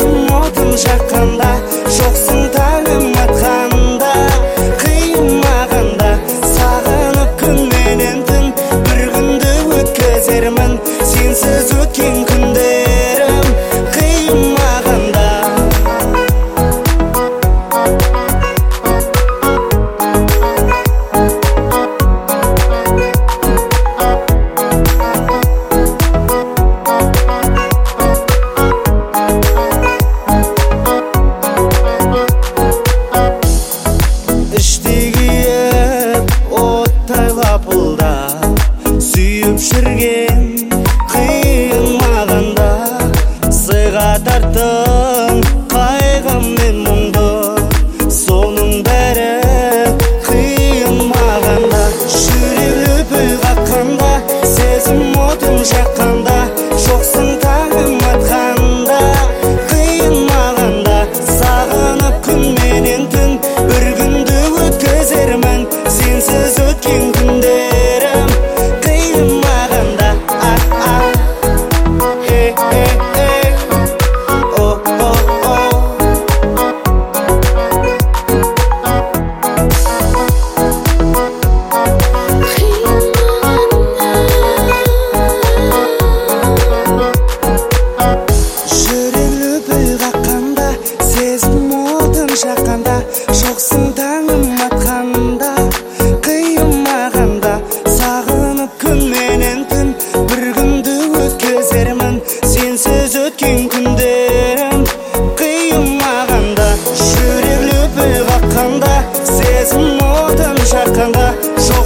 сезім отын жаққанда, жоқсың таңым атқанда, қиылмағанда, сағынып күнменен түн, бір күнді өткізермін, сенсіз өткен күндерім қиылмағанда. Сүйіп жүрген қиылмағанда, сыйға тарттың қайғым мен мұңды, соның бәрі қиылмағанда. Жүрек лүпіл қаққанда, сезім отын жаққанда, жоқсың таңым атқанда, қиылмағанда, сағынып күн менен түн, бір күнді өткізермін, сенсіз өткен күндерім қиылмағанда. Жүрек лүпіл қаққанда, сезім отын жаққанда, жоқсың таңым атқанда, қиылмағанда, сағынып күн менен түн, бір күнді өткізермін, сенсіз өткен күндерім қиылмағанда. Жүрек лүпіл қаққанда, сезім отын жаққанда,